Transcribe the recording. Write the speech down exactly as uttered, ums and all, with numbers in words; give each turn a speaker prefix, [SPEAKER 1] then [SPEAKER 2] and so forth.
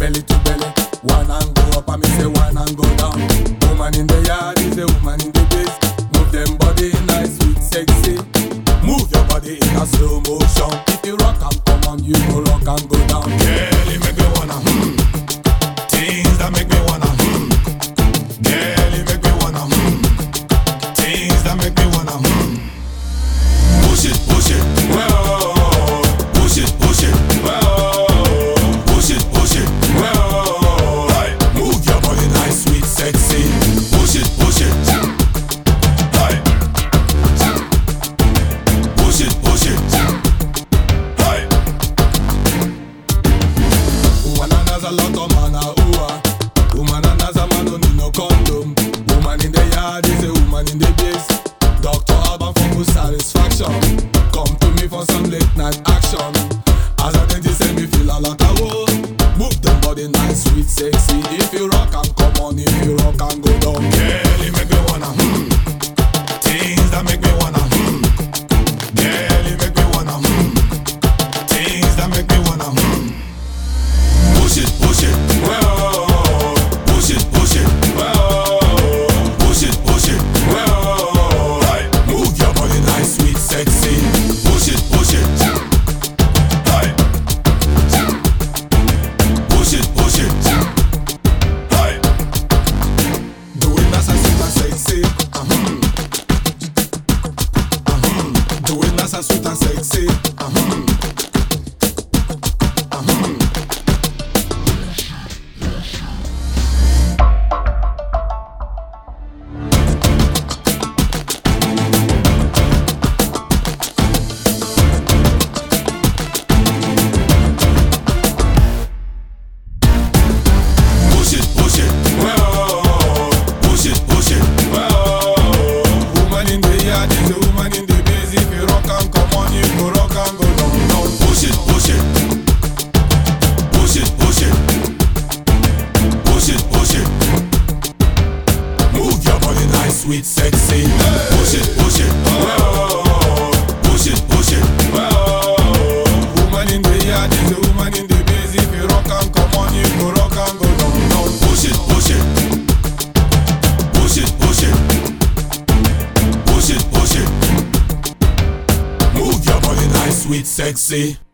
[SPEAKER 1] belly to belly. One and go up, and me say one and go down. Woman in the yard is a woman in the biz. Move them body nice, sweet, sexy. Move your body in a slow motion. If you rock and come on, you go rock and go down.
[SPEAKER 2] Girl, you make me wanna hmm. Things that make me wanna hmm. Girl, you make me wanna hmm. Things that make me wanna hmm. Push it, push it, well. Push it, push it, well. Push it, push it, well. Hey, move your body nice, sweet, sexy. Push it, push it. Hey, push it, push it. Hey.
[SPEAKER 1] Woman and has a lot of man a ooh. Woman and has a man don't need no condom. Woman in the yard is a woman in the biz. Doctor Alban for full satisfaction. Come to me for some late night action. As a dentist say me feel a lot of woe. Move them body nice, sweet, sexy. If you rock and come on, if you rock and go down.
[SPEAKER 2] Girl, you make me wanna hmm. Things that make me wanna hmm. Girl, you make me wanna hmm. Things that make me wanna hmm. Push it, push it, well. Push it, push it, well. Push it, push it, well. Hey, move your body nice, sweet, sexy. Push it, push it. Hey, push it, push it. Hey,
[SPEAKER 1] Do it nice and sweet and sexy. Uh-huh. Uh-huh. Do it nice and sweet and sexy. Uh-huh. Uh-huh.
[SPEAKER 2] push it, push it, well. Push it, push it, well.
[SPEAKER 1] Woman in the yard is a woman in the biz. If you rock and come on, you go rock and go down, down.
[SPEAKER 2] Push it, push it. Push it, push it. Push it, push it. Move your body nice, sweet, sexy. Push it, push it, well. Push it, push it, well.
[SPEAKER 1] Woman in the yard is a woman in the biz. If you rock and come on, you go rock and go down, down.
[SPEAKER 2] Push it, push it. Push it, push it. Push it, push it. Move your body nice, sweet, sexy.